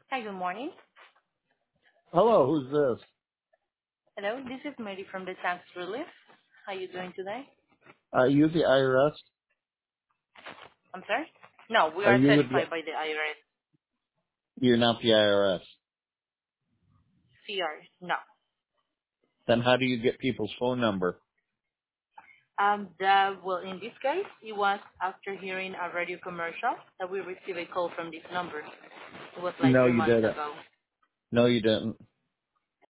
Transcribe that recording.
Hi, good morning. Hello, who's this? Hello, this is Mary from the Tax Relief. How are you doing today? Are you the IRS? I'm sorry? No, we Are are you with the, certified by the IRS. you're not the IRS. CR. No. Then how do you get people's phone number? Well, in this case, it was after hearing a radio commercial that we received a call from this number. It was like No, two you months didn't. ago. No, you didn't.